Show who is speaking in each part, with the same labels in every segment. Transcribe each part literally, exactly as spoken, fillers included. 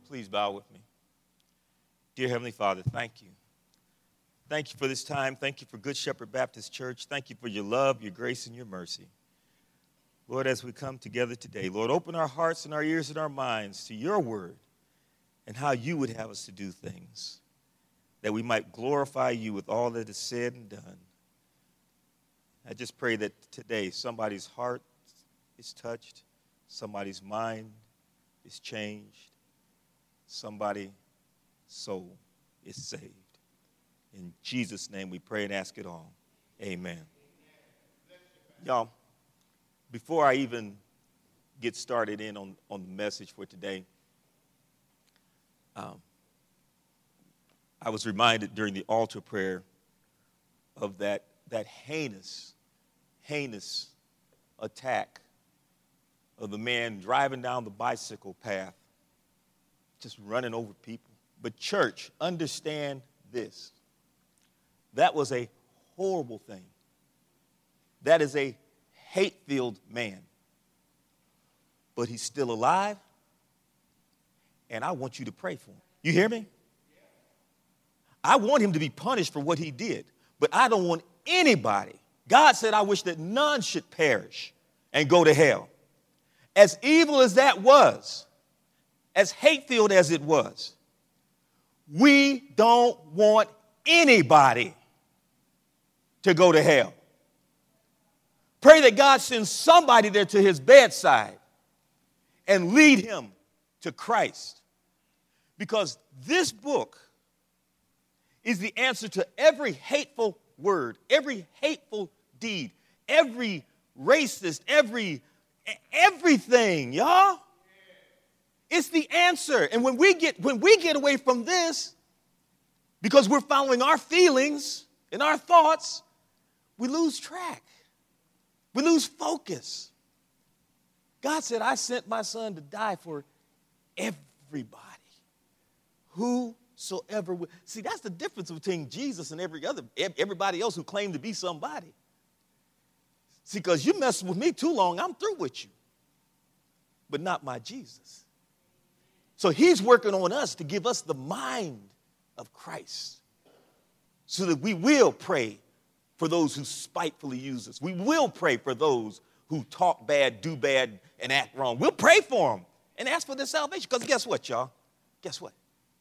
Speaker 1: Please bow with me. Dear Heavenly Father, thank you. Thank you for this time. Thank you for Good Shepherd Baptist Church. Thank you for your love, your grace, and your mercy. Lord, as we come together today, Lord, open our hearts and our ears and our minds to your word and how you would have us to do things, that we might glorify you with all that is said and done. I just pray that today somebody's heart is touched, somebody's mind is changed, somebody's soul is saved. In Jesus' name we pray and ask it all. Amen. Y'all, before I even get started in on, on the message for today, um, I was reminded during the altar prayer of that, that heinous, heinous attack of the man driving down the bicycle path, just running over people. But church, understand this. That was a horrible thing. That is a hate-filled man. But he's still alive, and I want you to pray for him. You hear me? I want him to be punished for what he did, but I don't want anybody. God said, I wish that none should perish and go to hell. As evil as that was, as hate-filled as it was, we don't want anybody to go to hell. Pray that God sends somebody there to his bedside and lead him to Christ. Because this book is the answer to every hateful word, every hateful deed, every racist, every everything, y'all. It's the answer. And when we get when we get away from this, because we're following our feelings and our thoughts, we lose track. We lose focus. God said, I sent my son to die for everybody. Whosoever will. See, that's the difference between Jesus and every other, everybody else who claimed to be somebody. See, because you mess with me too long, I'm through with you. But not my Jesus. So he's working on us to give us the mind of Christ so that we will pray for those who spitefully use us. We will pray for those who talk bad, do bad, and act wrong. We'll pray for them and ask for their salvation. Because guess what, y'all? Guess what?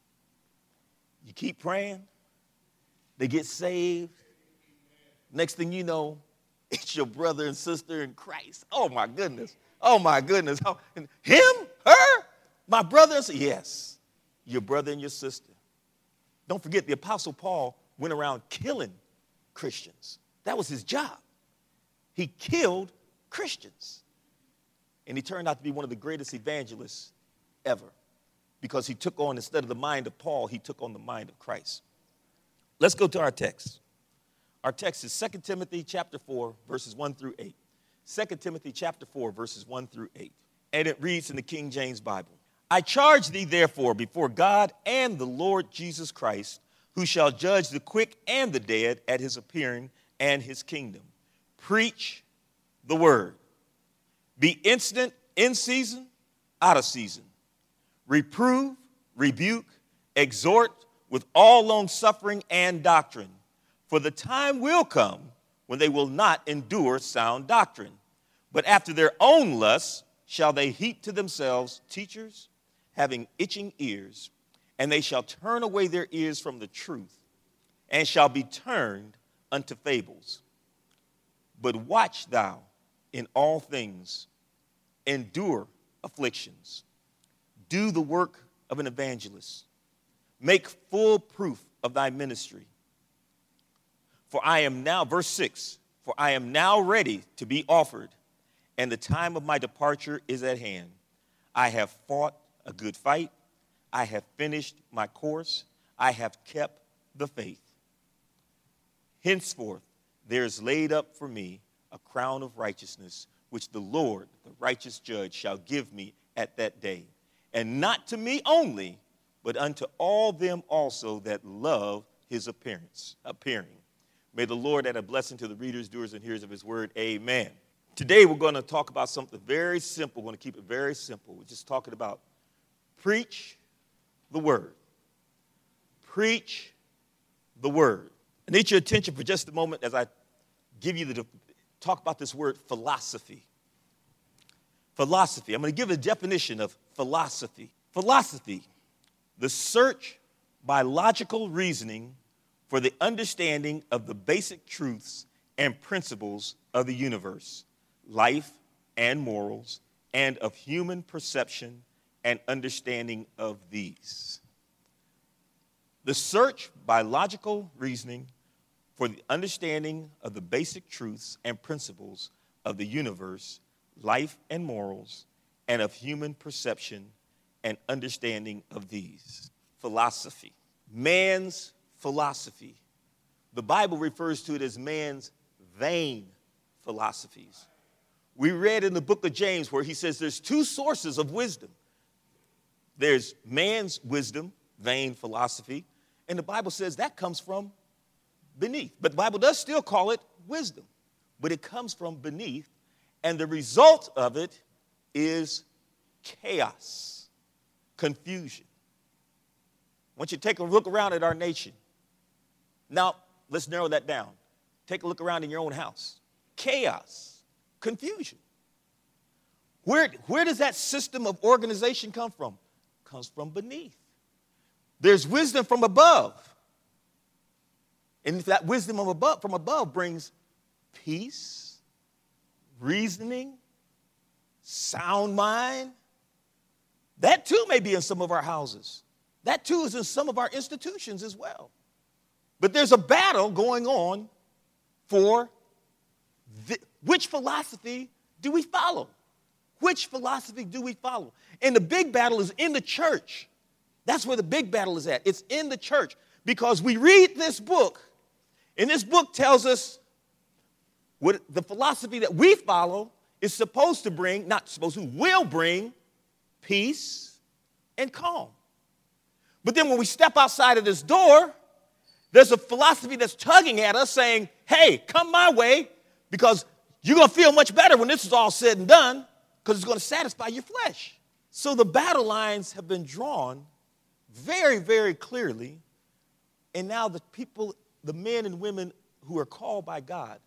Speaker 1: You keep praying, they get saved. Next thing you know, it's your brother and sister in Christ. Oh, my goodness. Oh, my goodness. Oh, him? Her? My brother? Yes, your brother and your sister. Don't forget, the Apostle Paul went around killing Christians. That was his job. He killed Christians. And he turned out to be one of the greatest evangelists ever because he took on, instead of the mind of Paul, he took on the mind of Christ. Let's go to our text. Our text is Second Timothy chapter four, verses one through eight. Second Timothy chapter four, verses one through eight. And it reads in the King James Bible. I charge thee, therefore, before God and the Lord Jesus Christ, who shall judge the quick and the dead at his appearing and his kingdom. Preach the word. Be instant in season, out of season. Reprove, rebuke, exhort with all longsuffering and doctrine. For the time will come when they will not endure sound doctrine, but after their own lusts shall they heap to themselves teachers having itching ears, and they shall turn away their ears from the truth, and shall be turned unto fables. But watch thou in all things, endure afflictions, do the work of an evangelist, make full proof of thy ministry. For I am now, verse six, for I am now ready to be offered, and the time of my departure is at hand. I have fought a good fight. I have finished my course. I have kept the faith. Henceforth, there is laid up for me a crown of righteousness, which the Lord, the righteous judge, shall give me at that day. And not to me only, but unto all them also that love his appearance, appearing. May the Lord add a blessing to the readers, doers, and hearers of his word. Amen. Today we're going to talk about something very simple. We're going to keep it very simple. We're just talking about preach the word. Preach the word. I need your attention for just a moment as I give you the, talk about this word philosophy. Philosophy. I'm going to give a definition of philosophy. Philosophy, the search by logical reasoning for the understanding of the basic truths and principles of the universe, life and morals, and of human perception and understanding of these. The search by logical reasoning for the understanding of the basic truths and principles of the universe, life and morals, and of human perception and understanding of these. Philosophy. Man's philosophy. The Bible refers to it as man's vain philosophies. We read in the book of James where he says there's two sources of wisdom. There's man's wisdom, vain philosophy, and the Bible says that comes from beneath. But the Bible does still call it wisdom, but it comes from beneath, and the result of it is chaos, confusion. I want you to take a look around at our nation. Now, let's narrow that down. Take a look around in your own house. Chaos, confusion. Where, where does that system of organization come from? It comes from beneath. There's wisdom from above. And that wisdom from above, from above brings peace, reasoning, sound mind. That too may be in some of our houses. That too is in some of our institutions as well. But there's a battle going on for the, which philosophy do we follow? Which philosophy do we follow? And the big battle is in the church. That's where the big battle is at. It's in the church because we read this book, and this book tells us what the philosophy that we follow is supposed to bring, not supposed to, will bring peace and calm. But then when we step outside of this door, there's a philosophy that's tugging at us saying, hey, come my way because you're going to feel much better when this is all said and done because it's going to satisfy your flesh. So the battle lines have been drawn very, very clearly. And now the people, the men and women who are called by God,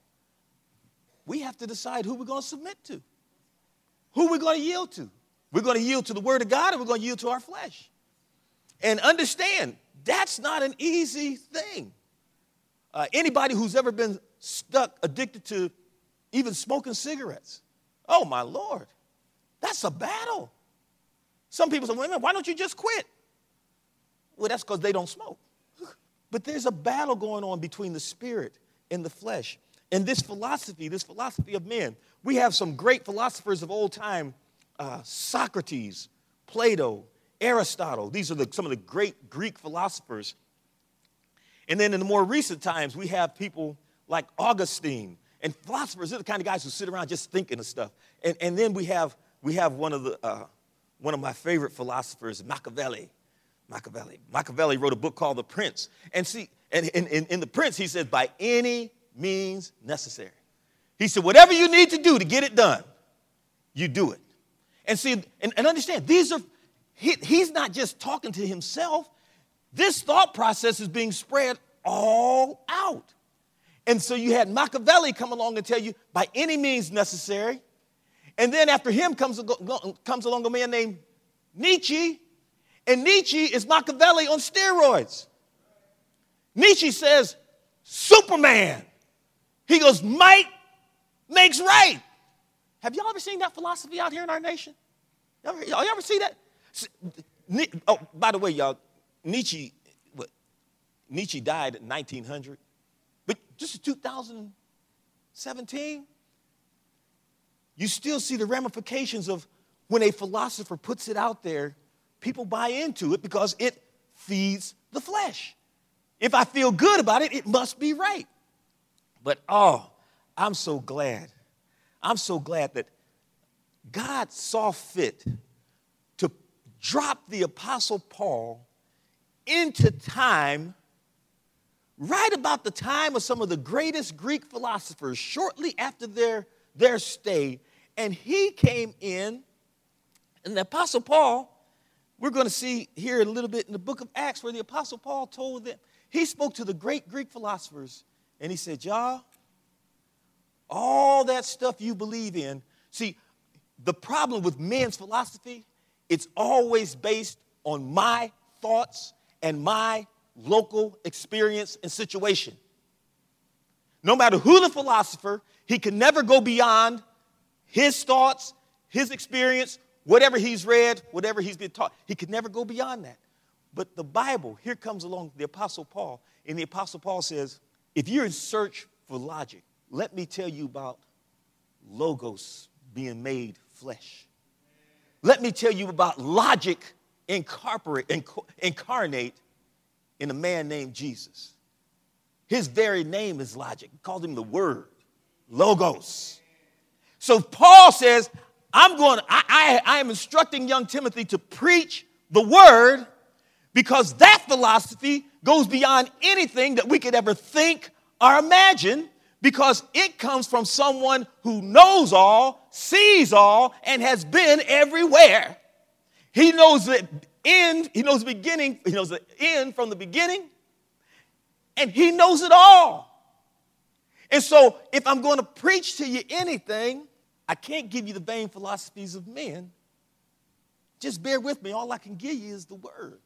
Speaker 1: we have to decide who we're going to submit to, who we're going to yield to. We're going to yield to the word of God or we're going to yield to our flesh. And understand, that's not an easy thing. Uh, anybody who's ever been stuck, addicted to even smoking cigarettes, oh, my Lord, that's a battle. Some people say, well, why don't you just quit? Well, that's because they don't smoke. But there's a battle going on between the spirit and the flesh. And this philosophy, this philosophy of men, we have some great philosophers of old time, uh, Socrates, Plato, Aristotle. These are the, some of the great Greek philosophers. And then in the more recent times, we have people like Augustine. And philosophers are the kind of guys who sit around just thinking of stuff. And, and then we have, we have one of the, uh, one of my favorite philosophers, Machiavelli. Machiavelli. Machiavelli wrote a book called The Prince. And see, and in, in, in The Prince, he said, by any means necessary. He said, whatever you need to do to get it done, you do it. And see, and, and understand, these are, he, he's not just talking to himself. This thought process is being spread all out. And so you had Machiavelli come along and tell you, by any means necessary. And then after him comes, comes along a man named Nietzsche. And Nietzsche is Machiavelli on steroids. Nietzsche says, Superman. He goes, might makes right. Have y'all ever seen that philosophy out here in our nation? Y'all ever, y'all ever see that? Oh, by the way, y'all, Nietzsche, what, Nietzsche died in nineteen hundred. But just in two thousand seventeen, you still see the ramifications of when a philosopher puts it out there, people buy into it because it feeds the flesh. If I feel good about it, it must be right. But, oh, I'm so glad. I'm so glad that God saw fit to drop the Apostle Paul into time right about the time of some of the greatest Greek philosophers, shortly after their, their stay. And he came in, and the Apostle Paul we're going to see here a little bit in the book of Acts where the Apostle Paul told them, he spoke to the great Greek philosophers, and he said, y'all, all that stuff you believe in, see, the problem with men's philosophy, it's always based on my thoughts and my local experience and situation. No matter who the philosopher, he can never go beyond his thoughts, his experience, whatever he's read, whatever he's been taught. He can never go beyond that. But the Bible, here comes along the Apostle Paul, and the Apostle Paul says, if you're in search for logic, let me tell you about logos being made flesh. Let me tell you about logic incorporate, inc- incarnate in a man named Jesus. His very name is logic. He called him the Word, logos. So Paul says, I'm going, I, I, I am instructing young Timothy to preach the Word because that philosophy goes beyond anything that we could ever think or imagine, because it comes from someone who knows all, sees all, and has been everywhere. He knows the end, he knows the beginning, he knows the end from the beginning, and he knows it all. And so if I'm going to preach to you anything, I can't give you the vain philosophies of men. Just bear with me. All I can give you is the Word.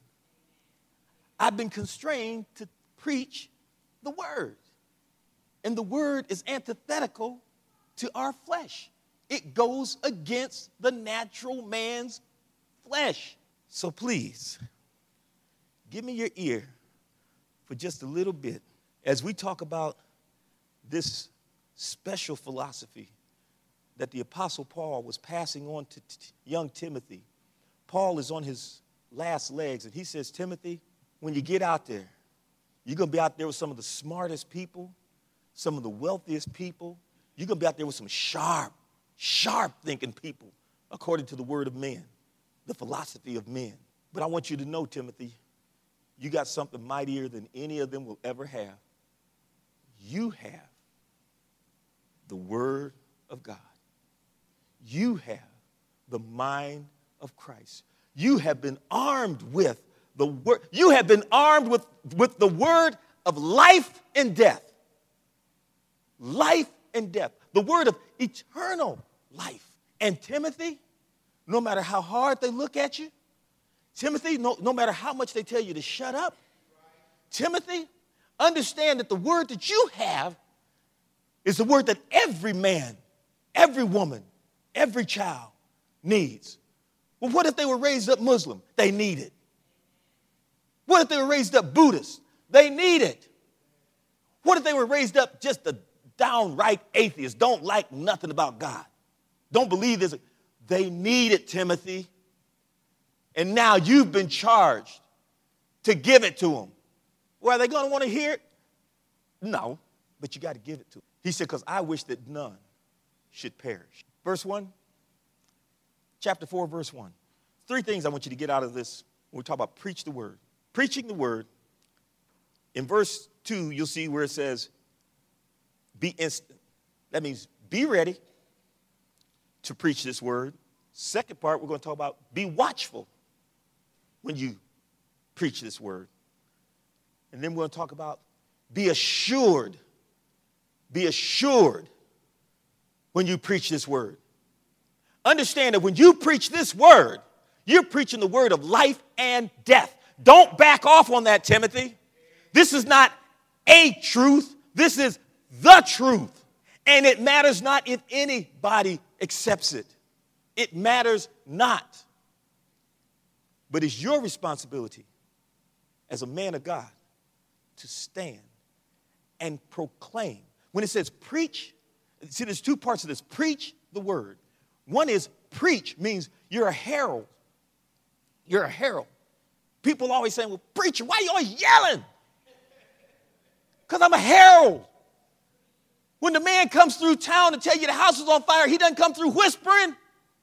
Speaker 1: I've been constrained to preach the Word. And the Word is antithetical to our flesh. It goes against the natural man's flesh. So please, give me your ear for just a little bit as we talk about this special philosophy that the Apostle Paul was passing on to t- young Timothy. Paul is on his last legs, and he says, Timothy, when you get out there, you're going to be out there with some of the smartest people, some of the wealthiest people. You're going to be out there with some sharp, sharp thinking people, according to the word of men, the philosophy of men. But I want you to know, Timothy, you got something mightier than any of them will ever have. You have the Word of God. You have the mind of Christ. You have been armed with the word. You have been armed with, with the word of life and death. Life and death. The word of eternal life. And Timothy, no matter how hard they look at you, Timothy, no, no matter how much they tell you to shut up, Timothy, understand that the word that you have is the word that every man, every woman, every child needs. Well, what if they were raised up Muslim? They need it. What if they were raised up Buddhist? They need it. What if they were raised up just a downright atheist, don't like nothing about God, don't believe this? They need it, Timothy. And now you've been charged to give it to them. Well, are they going to want to hear it? No, but you got to give it to them. He said, because I wish that none should perish. Verse one, chapter four, verse one. Three things I want you to get out of this when we talk about preach the word. Preaching the word. In verse two, you'll see where it says, be instant. That means be ready to preach this word. Second part, we're going to talk about be watchful when you preach this word. And then we're going to talk about be assured. Be assured when you preach this word. Understand that when you preach this word, you're preaching the word of life and death. Don't back off on that, Timothy. This is not a truth. This is the truth. And it matters not if anybody accepts it. It matters not. But it's your responsibility as a man of God to stand and proclaim. When it says preach, see, there's two parts of this. Preach the word. One is preach means you're a herald. You're a herald. People always saying, well, preacher, why are you always yelling? Because I'm a herald. When the man comes through town to tell you the house is on fire, he doesn't come through whispering.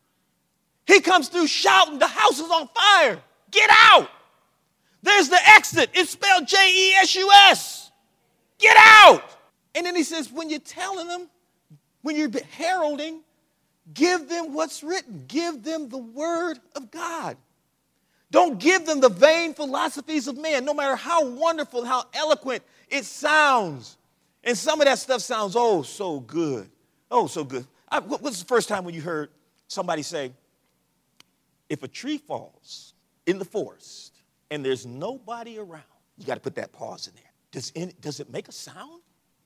Speaker 1: He comes through shouting, the house is on fire. Get out. There's the exit. It's spelled J E S U S. Get out. And then he says, when you're telling them, when you're heralding, give them what's written. Give them the word of God. Don't give them the vain philosophies of men, no matter how wonderful, how eloquent it sounds. And some of that stuff sounds, oh, so good. Oh, so good. I, what was the first time when you heard somebody say, if a tree falls in the forest and there's nobody around, you got to put that pause in there. Does, any, does it make a sound?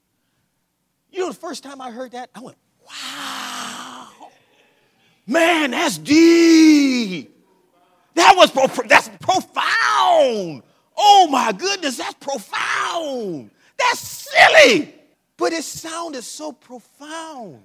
Speaker 1: You know, the first time I heard that, I went, wow. Man, that's deep. That was pro- that's profound. Oh, my goodness, that's profound. That's silly. But it sounded so profound.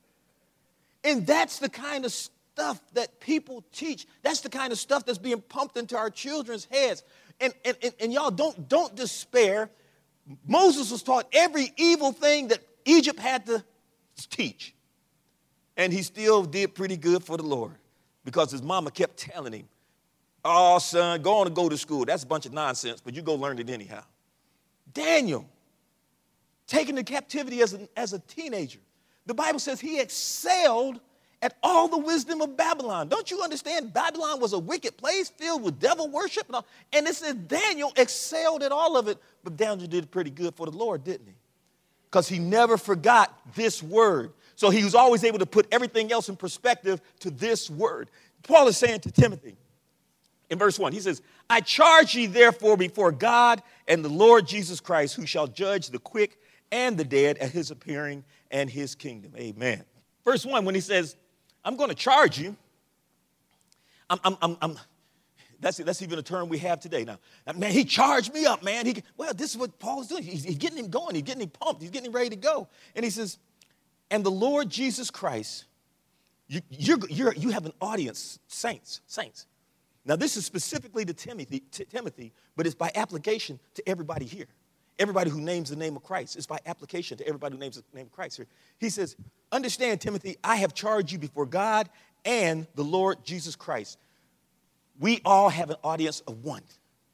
Speaker 1: And that's the kind of stuff that people teach. That's the kind of stuff that's being pumped into our children's heads. And, and, and, and y'all, don't, don't despair. Moses was taught every evil thing that Egypt had to teach. And he still did pretty good for the Lord because his mama kept telling him, oh, son, go on and go to school. That's a bunch of nonsense, but you go learn it anyhow. Daniel, taken to captivity as a, as a teenager. The Bible says he excelled at all the wisdom of Babylon. Don't you understand? Babylon was a wicked place filled with devil worship. And, all, and it says Daniel excelled at all of it. But Daniel did pretty good for the Lord, didn't he? Because he never forgot this word. So he was always able to put everything else in perspective to this word. Paul is saying to Timothy in verse one, he says, I charge ye therefore before God and the Lord Jesus Christ, who shall judge the quick and the dead at his appearing and his kingdom. Amen. Verse one, when he says, I'm going to charge you, I'm, I'm, I'm, I'm that's, that's even a term we have today now. Man, he charged me up, man. He, well, this is what Paul's doing. He's, he's getting him going. He's getting him pumped. He's getting him ready to go. And he says, and the Lord Jesus Christ, you, you're, you're, you have an audience, saints, saints. Now, this is specifically to Timothy, to Timothy, but it's by application to everybody here. Everybody who names the name of Christ. It's by application to everybody who names the name of Christ here. He says, understand, Timothy, I have charged you before God and the Lord Jesus Christ. We all have an audience of one.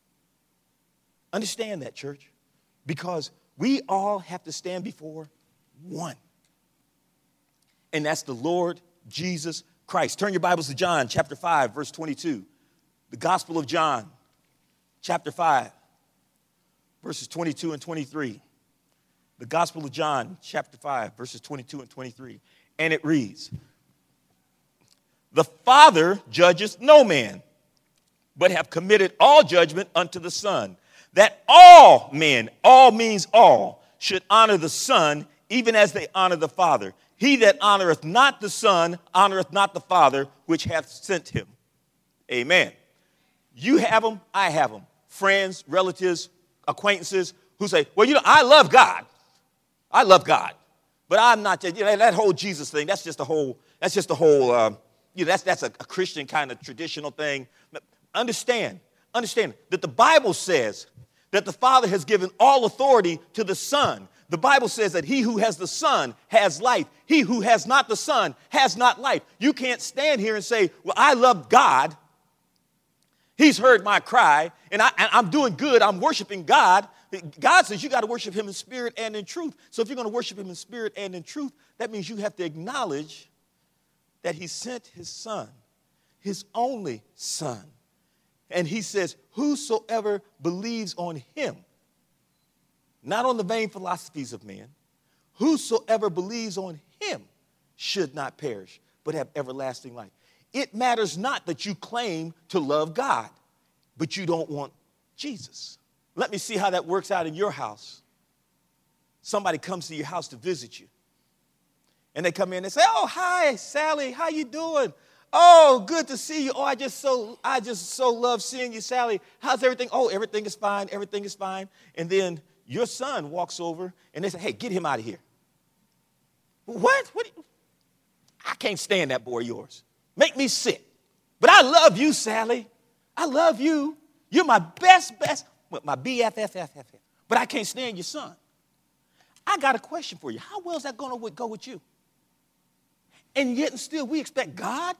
Speaker 1: Understand that, church, because we all have to stand before one. And that's the Lord Jesus Christ. Turn your Bibles to John chapter five, verse twenty-two. The Gospel of John, chapter five, verses twenty-two and twenty-three. The Gospel of John, chapter five, verses twenty-two and twenty-three. And it reads, the Father judges no man, but have committed all judgment unto the Son, that all men, all means all, should honor the Son, even as they honor the Father. He that honoreth not the Son, honoreth not the Father, which hath sent him. Amen. You have them, I have them. Friends, relatives, acquaintances who say, well, you know, I love God. I love God. But I'm not, you know, that whole Jesus thing, that's just a whole, that's just a whole, uh, you know, that's, that's a, a Christian kind of traditional thing. But understand, understand that the Bible says that the Father has given all authority to the Son. The Bible says that he who has the Son has life. He who has not the Son has not life. You can't stand here and say, well, I love God. He's heard my cry, and, I, and I'm doing good. I'm worshiping God. God says you got to worship him in spirit and in truth. So if you're going to worship him in spirit and in truth, that means you have to acknowledge that he sent his Son, his only Son. And he says, whosoever believes on him, not on the vain philosophies of men, whosoever believes on him should not perish, but have everlasting life. It matters not that you claim to love God, but you don't want Jesus. Let me see how that works out in your house. Somebody comes to your house to visit you. And they come in and say, oh, hi, Sally, how you doing? Oh, good to see you. Oh, I just so I just so love seeing you, Sally. How's everything? Oh, everything is fine. Everything is fine. And then your son walks over and they say, hey, get him out of here. What? What? Do you... I can't stand that boy of yours. Make me sick. But I love you, Sally. I love you. You're my best, best, my B F F F F. But I can't stand your son. I got a question for you. How well is that going to go with you? And yet and still we expect God?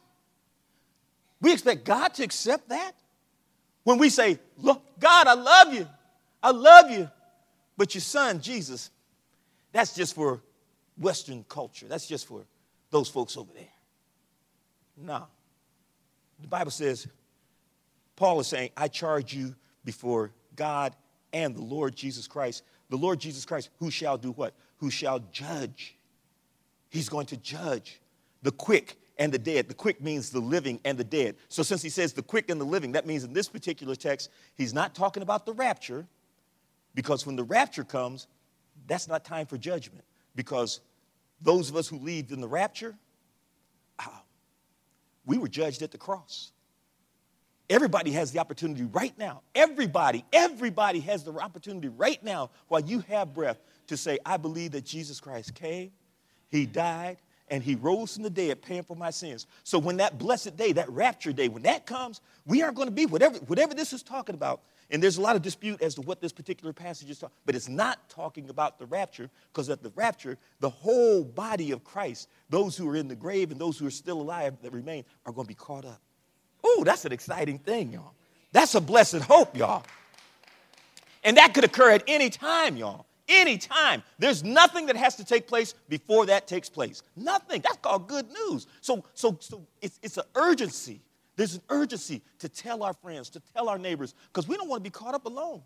Speaker 1: We expect God to accept that? When we say, look, God, I love you. I love you. But your son, Jesus, that's just for Western culture. That's just for those folks over there. No. The Bible says, Paul is saying, I charge you before God and the Lord Jesus Christ. The Lord Jesus Christ, who shall do what? Who shall judge. He's going to judge the quick and the dead. The quick means the living and the dead. So since he says the quick and the living, that means in this particular text, he's not talking about the rapture, because when the rapture comes, that's not time for judgment. Because those of us who leave in the rapture, ah, we were judged at the cross. Everybody has the opportunity right now. Everybody, everybody has the opportunity right now while you have breath to say, I believe that Jesus Christ came, he died, and he rose from the dead, paying for my sins. So when that blessed day, that rapture day, when that comes, we are going to be whatever, whatever this is talking about. And there's a lot of dispute as to what this particular passage is talking, but it's not talking about the rapture, because at the rapture, the whole body of Christ, those who are in the grave and those who are still alive that remain, are going to be caught up. Ooh, that's an exciting thing, y'all. That's a blessed hope, y'all. And that could occur at any time, y'all. Any time. There's nothing that has to take place before that takes place. Nothing. That's called good news. So, so, so it's, it's an urgency. There's an urgency to tell our friends, to tell our neighbors, because we don't want to be caught up alone.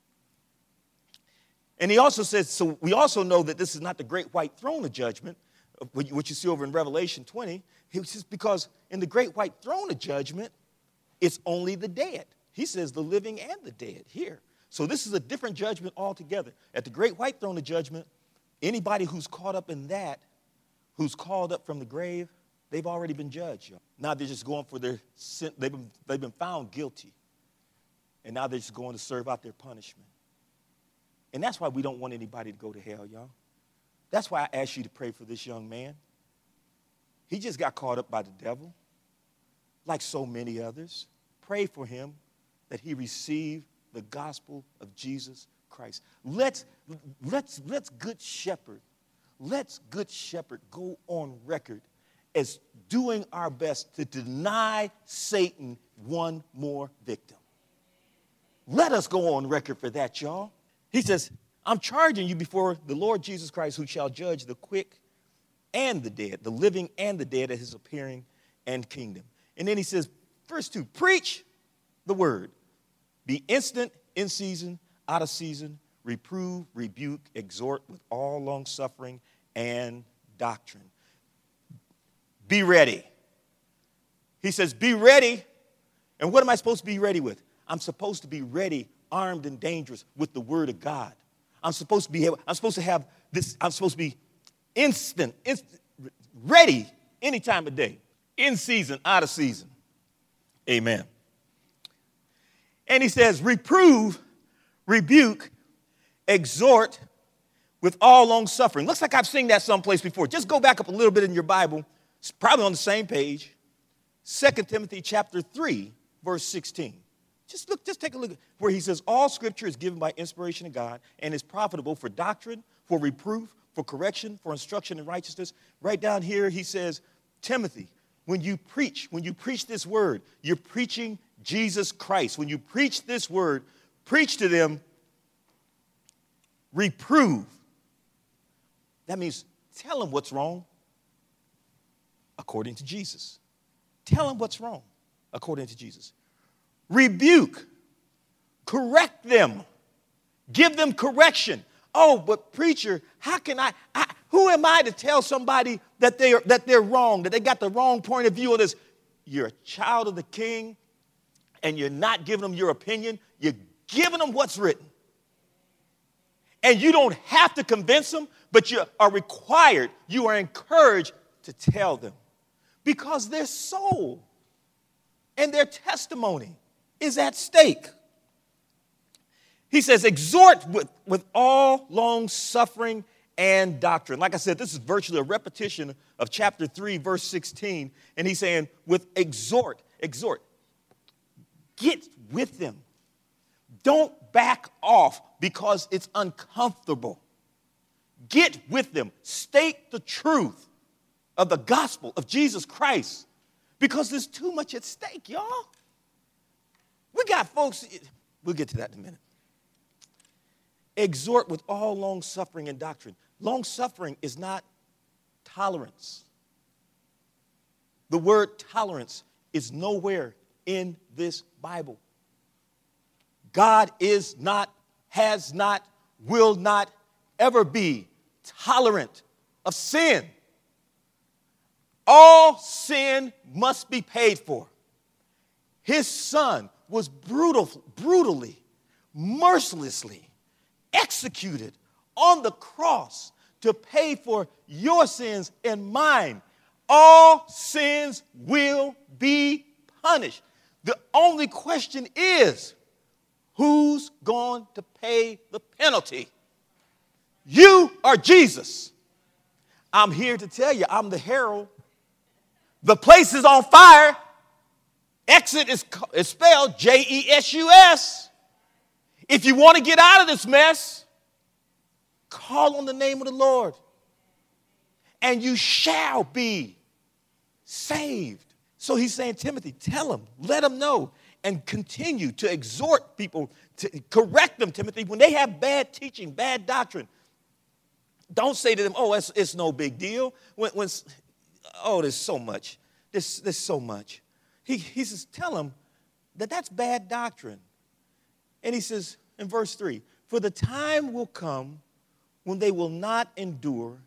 Speaker 1: And he also says, so we also know that this is not the great white throne of judgment, which you see over in Revelation twenty. He says, because in the great white throne of judgment, it's only the dead. He says the living and the dead here. So this is a different judgment altogether. At the great white throne of judgment, anybody who's caught up in that, who's called up from the grave, they've already been judged. Y'all. Now they're just going for their sin. They've been, they've been found guilty. And now they're just going to serve out their punishment. And that's why we don't want anybody to go to hell, y'all. That's why I asked you to pray for this young man. He just got caught up by the devil, like so many others. Pray for him that he receive the gospel of Jesus Christ. Let's, let's, let's Good Shepherd, let's Good Shepherd go on record as doing our best to deny Satan one more victim. Let us go on record for that, y'all. He says, I'm charging you before the Lord Jesus Christ, who shall judge the quick and the dead, the living and the dead at his appearing and kingdom. And then he says, verse two, preach the word. Be instant, in season, out of season, reprove, rebuke, exhort with all longsuffering and doctrine. Be ready. He says, be ready. And what am I supposed to be ready with? I'm supposed to be ready, armed and dangerous with the word of God. I'm supposed to be, I'm supposed to have this, I'm supposed to be instant, instant ready any time of day. In season, out of season. Amen. And he says, reprove, rebuke, exhort with all long suffering. Looks like I've seen that someplace before. Just go back up a little bit in your Bible. It's probably on the same page. Second Timothy chapter three, verse sixteen. Just look, just take a look at where he says, all scripture is given by inspiration of God and is profitable for doctrine, for reproof, for correction, for instruction in righteousness. Right down here, he says, Timothy, when you preach, when you preach this word, you're preaching Jesus Christ. When you preach this word, preach to them, reprove. That means tell them what's wrong according to Jesus. Tell them what's wrong according to Jesus. Rebuke, correct them, give them correction. Oh, but preacher, how can I, I who am I to tell somebody that they are, that they're wrong, that they got the wrong point of view of this? You're a child of the King, and you're not giving them your opinion. You're giving them what's written. And you don't have to convince them, but you are required, you are encouraged to tell them, because their soul and their testimony is at stake. He says, exhort with, with all long suffering and doctrine. Like I said, this is virtually a repetition of chapter three, verse sixteen. And he's saying, with exhort, exhort, get with them. Don't back off because it's uncomfortable. Get with them. State the truth of the gospel of Jesus Christ, because there's too much at stake, y'all. We got folks, we'll get to that in a minute. Exhort with all long suffering and doctrine. Long suffering is not tolerance. The word tolerance is nowhere in this Bible. God is not, has not, will not ever be tolerant of sin. All sin must be paid for. His son was brutal, brutally, mercilessly executed on the cross to pay for your sins and mine. All sins will be punished. The only question is, who's going to pay the penalty? You or Jesus? I'm here to tell you, I'm the herald. The place is on fire. Exit is, is spelled J E S U S. If you want to get out of this mess, call on the name of the Lord, and you shall be saved. So he's saying, Timothy, tell them, let them know, and continue to exhort people, to correct them, Timothy, when they have bad teaching, bad doctrine. Don't say to them, oh, it's, it's no big deal. When, when, oh, there's so much. There's, there's so much. He, he says, tell them that that's bad doctrine. And he says in verse three, for the time will come when they will not endure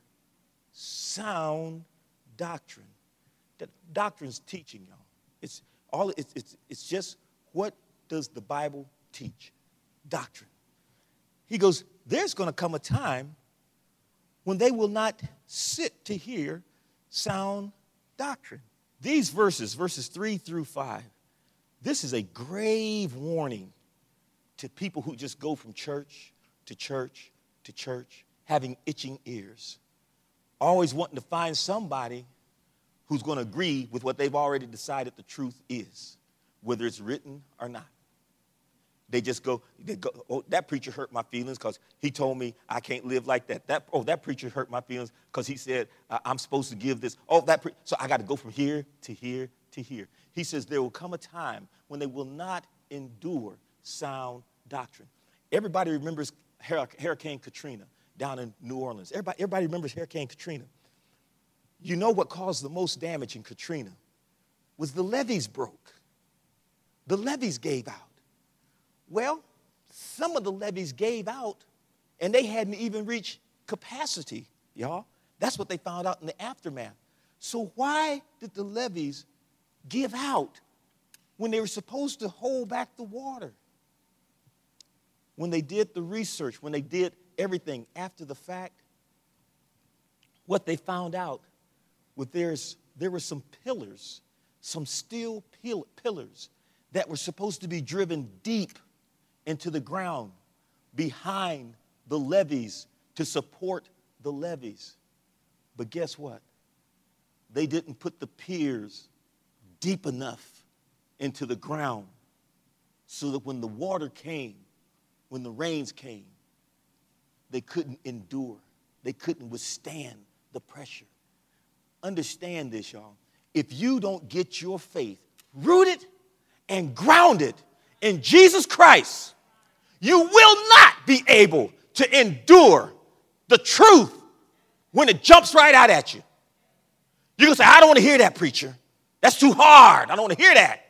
Speaker 1: sound doctrine. That doctrine's teaching, y'all. It's all. It's, it's, it's just, what does the Bible teach? Doctrine. He goes, there's going to come a time when they will not sit to hear sound doctrine. These verses, verses three through five, this is a grave warning to people who just go from church to church to church, having itching ears, always wanting to find somebody who's going to agree with what they've already decided the truth is, whether it's written or not. They just go, they go, oh, that preacher hurt my feelings because he told me I can't live like that. That oh, that preacher hurt my feelings because he said uh, I'm supposed to give this. Oh, that pre- so I got to go from here to here to here. He says there will come a time when they will not endure sound doctrine. Everybody remembers Hurricane Katrina down in New Orleans. Everybody, everybody remembers Hurricane Katrina. You know what caused the most damage in Katrina was the levees broke. The levees gave out. Well, some of the levees gave out, and they hadn't even reached capacity, y'all. That's what they found out in the aftermath. So why did the levees give out when they were supposed to hold back the water? When they did the research, when they did everything after the fact, what they found out was there's, there were some pillars, some steel pillars that were supposed to be driven deep into the ground behind the levees to support the levees. But guess what? They didn't put the piers deep enough into the ground so that when the water came, when the rains came, they couldn't endure. They couldn't withstand the pressure. Understand this, y'all. If you don't get your faith rooted and grounded in Jesus Christ, you will not be able to endure the truth when it jumps right out at you. You're going to say, I don't want to hear that, preacher. That's too hard. I don't want to hear that.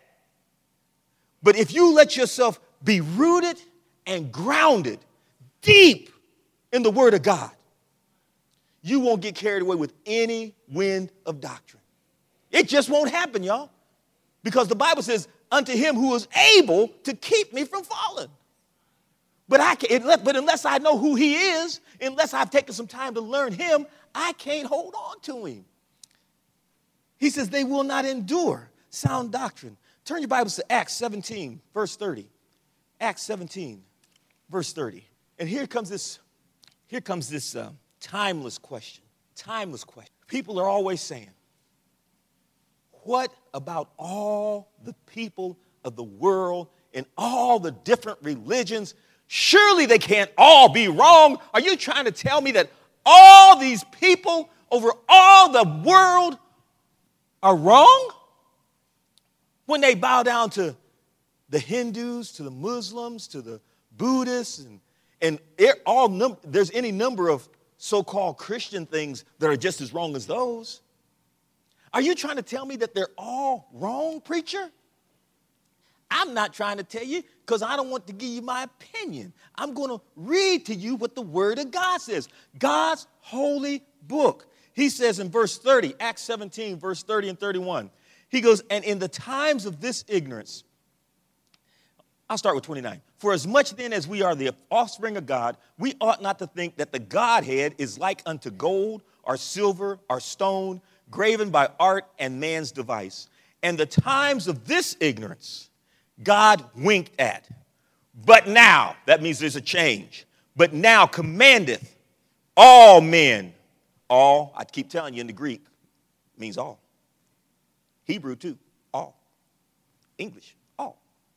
Speaker 1: But if you let yourself be rooted and grounded deep in the Word of God, you won't get carried away with any wind of doctrine. It just won't happen, y'all. Because the Bible says, unto him who is able to keep me from falling. But I can't, but unless I know who he is, unless I've taken some time to learn him, I can't hold on to him. He says they will not endure sound doctrine. Turn your Bibles to Acts seventeen, verse thirty. Acts seventeen, verse thirty. And here comes this, here comes this uh, timeless question. Timeless question. People are always saying, what about all the people of the world and all the different religions? Surely they can't all be wrong. Are you trying to tell me that all these people over all the world are wrong? When they bow down to the Hindus, to the Muslims, to the Buddhists, and, and it, all num- there's any number of so-called Christian things that are just as wrong as those. Are you trying to tell me that they're all wrong, preacher? I'm not trying to tell you because I don't want to give you my opinion. I'm going to read to you what the word of God says. God's holy book. He says in verse thirty, Acts seventeen, verse thirty and thirty-one, he goes, and in the times of this ignorance, I'll start with twenty-nine. For as much then as we are the offspring of God, we ought not to think that the Godhead is like unto gold or silver or stone, graven by art and man's device. And the times of this ignorance, God winked at. But now, that means there's a change. But now commandeth all men, all, I keep telling you in the Greek, means all. Hebrew too, all. English, all.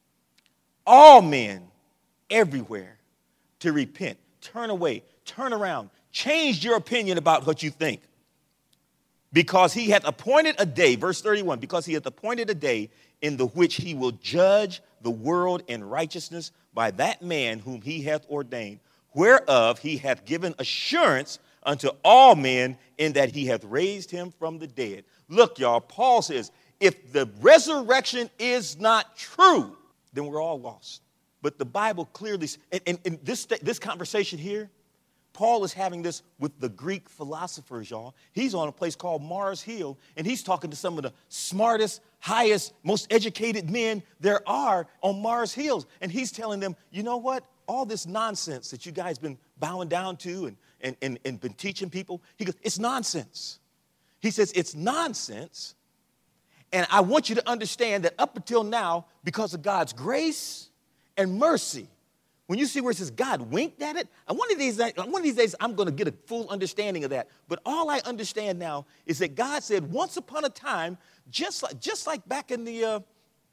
Speaker 1: All men everywhere to repent, turn away, turn around, change your opinion about what you think. Because he hath appointed a day, verse thirty-one, because he hath appointed a day in the which he will judge the world in righteousness by that man whom he hath ordained, whereof he hath given assurance unto all men in that he hath raised him from the dead. Look, y'all, Paul says, if the resurrection is not true, then we're all lost. But the Bible clearly, and, and, and this, this conversation here, Paul is having this with the Greek philosophers, y'all. He's on a place called Mars Hill, and he's talking to some of the smartest, highest, most educated men there are on Mars Hills. And he's telling them, you know what? All this nonsense that you guys been bowing down to and, and, and, and been teaching people, he goes, it's nonsense. He says, it's nonsense. And I want you to understand that up until now, because of God's grace and mercy, when you see where it says God winked at it, and one of these, one of these days I'm going to get a full understanding of that. But all I understand now is that God said once upon a time, just like, just like back in the, uh,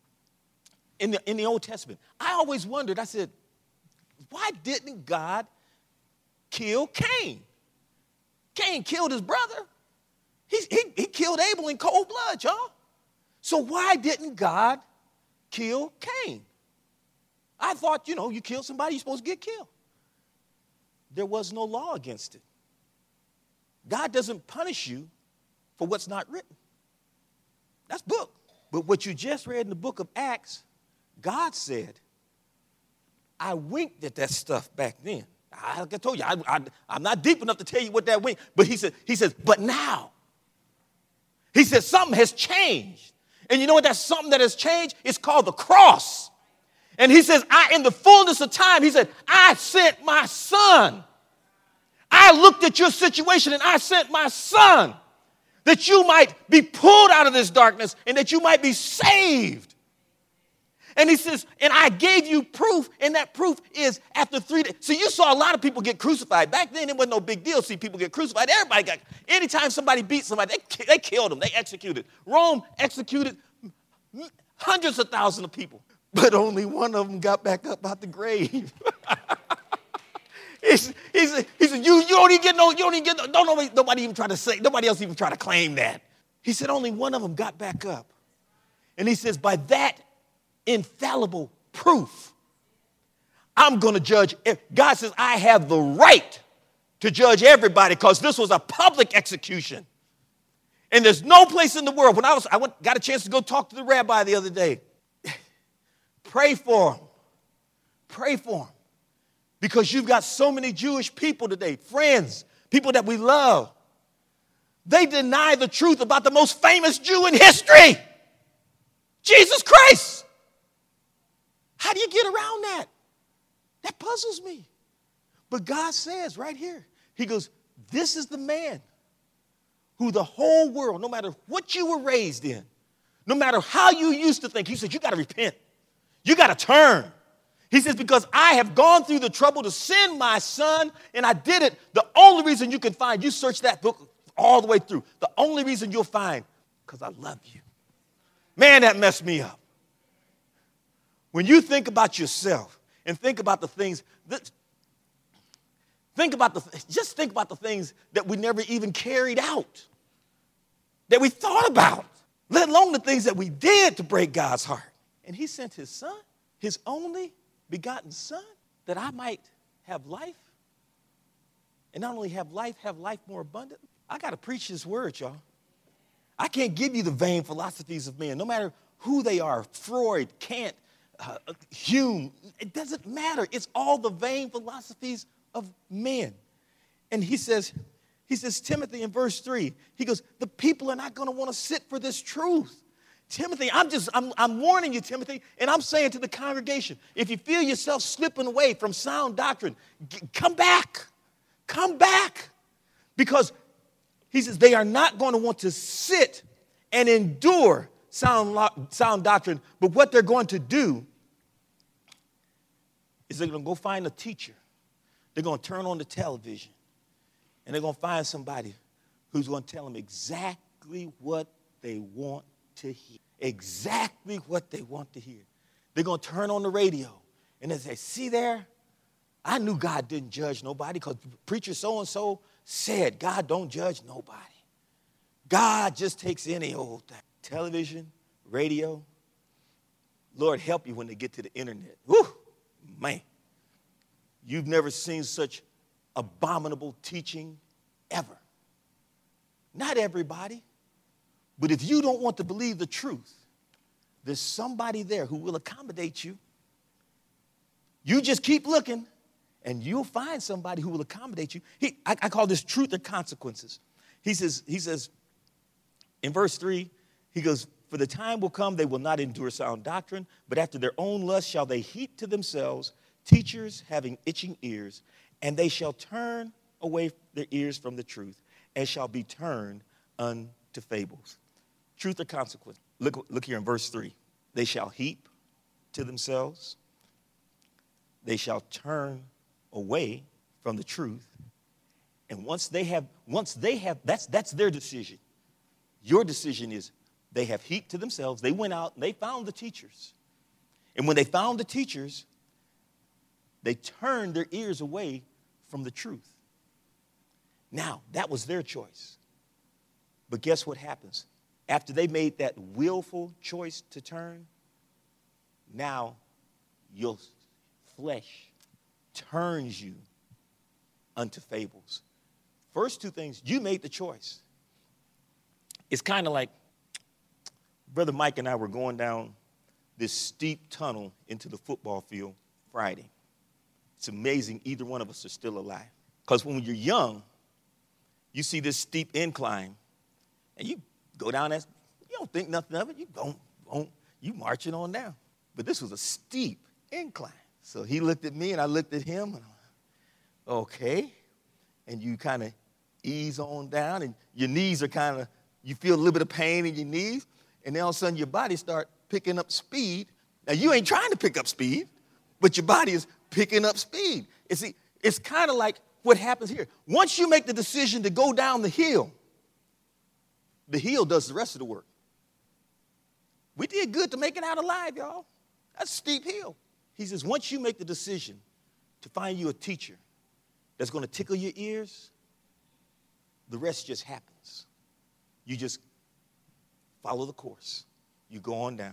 Speaker 1: in the in the Old Testament, I always wondered, I said, why didn't God kill Cain? Cain killed his brother. He, he, he killed Abel in cold blood, y'all. So why didn't God kill Cain? I thought, you know, you kill somebody, you're supposed to get killed. There was no law against it. God doesn't punish you for what's not written. That's book. But what you just read in the book of Acts, God said, I winked at that stuff back then. I, like I told you, I, I, I'm not deep enough to tell you what that wink, but he said, he says, but now. He said something has changed. And you know what that something that has changed? It's called the cross. And he says, I, in the fullness of time, he said, I sent my son. I looked at your situation and I sent my son that you might be pulled out of this darkness and that you might be saved. And he says, and I gave you proof, and that proof is after three days. So you saw a lot of people get crucified. Back then, it wasn't no big deal to see people get crucified. Everybody got, anytime somebody beat somebody, they, they killed them. They executed. Rome executed hundreds of thousands of people. But only one of them got back up out the grave. he said, he said, he said you, you don't even get no, you don't even get no, don't nobody, nobody even try to say, nobody else even try to claim that. He said only one of them got back up. And he says, by that infallible proof, I'm going to judge. God says, I have the right to judge everybody because this was a public execution. And there's no place in the world. When I was, I went, got a chance to go talk to the rabbi the other day. Pray for them. Pray for them. Because you've got so many Jewish people today, friends, people that we love. They deny the truth about the most famous Jew in history, Jesus Christ. How do you get around that? That puzzles me. But God says right here, he goes, this is the man who the whole world, no matter what you were raised in, no matter how you used to think, he said, you got to repent. You got to turn. He says, because I have gone through the trouble to send my son, and I did it. The only reason you can find, you search that book all the way through, the only reason you'll find, because I love you. Man, that messed me up. When you think about yourself and think about the things, that, think about the, just think about the things that we never even carried out, that we thought about, let alone the things that we did to break God's heart. And he sent his son, his only begotten son, that I might have life. And not only have life, have life more abundant. I got to preach this word, y'all. I can't give you the vain philosophies of men, no matter who they are, Freud, Kant, uh, Hume. It doesn't matter. It's all the vain philosophies of men. And he says, he says, Timothy in verse three, he goes, the people are not going to want to sit for this truth. Timothy, I'm just, I'm, I'm warning you, Timothy, and I'm saying to the congregation, if you feel yourself slipping away from sound doctrine, g- come back. Come back. Because he says they are not going to want to sit and endure sound, lo- sound doctrine, but what they're going to do is they're going to go find a teacher. They're going to turn on the television, and they're going to find somebody who's going to tell them exactly what they want to hear. Exactly what they want to hear. They're going to turn on the radio, and they say, see there? I knew God didn't judge nobody because preacher so-and-so said God don't judge nobody. God just takes any old thing. Television, radio. Lord help you when they get to the internet. Whew, man. You've never seen such abominable teaching ever. Not everybody. But if you don't want to believe the truth, there's somebody there who will accommodate you. You just keep looking, and you'll find somebody who will accommodate you. He, I, I call this truth or consequences. He says, he says in verse three, he goes, for the time will come they will not endure sound doctrine, but after their own lust shall they heap to themselves teachers having itching ears, and they shall turn away their ears from the truth, and shall be turned unto fables. Truth or consequence? Look, look here in verse three. They shall heap to themselves. They shall turn away from the truth. And once they have, once they have, that's, that's their decision. Your decision is they have heaped to themselves. They went out and they found the teachers. And when they found the teachers, they turned their ears away from the truth. Now, that was their choice. But guess what happens? After they made that willful choice to turn, now your flesh turns you unto fables. First two things, you made the choice. It's kind of like Brother Mike and I were going down this steep tunnel into the football field Friday. It's amazing either one of us are still alive. Because when you're young, you see this steep incline, and you go down that, you don't think nothing of it. You don't, don't, you marching on down. But this was a steep incline. So he looked at me, and I looked at him, and I'm like, okay. And you kind of ease on down, and your knees are kind of, you feel a little bit of pain in your knees, and then all of a sudden your body start picking up speed. Now, you ain't trying to pick up speed, but your body is picking up speed. You see, it's kind of like what happens here. Once you make the decision to go down the hill, the hill does the rest of the work. We did good to make it out alive, y'all. That's a steep hill. He says, once you make the decision to find you a teacher that's going to tickle your ears, the rest just happens. You just follow the course. You go on down.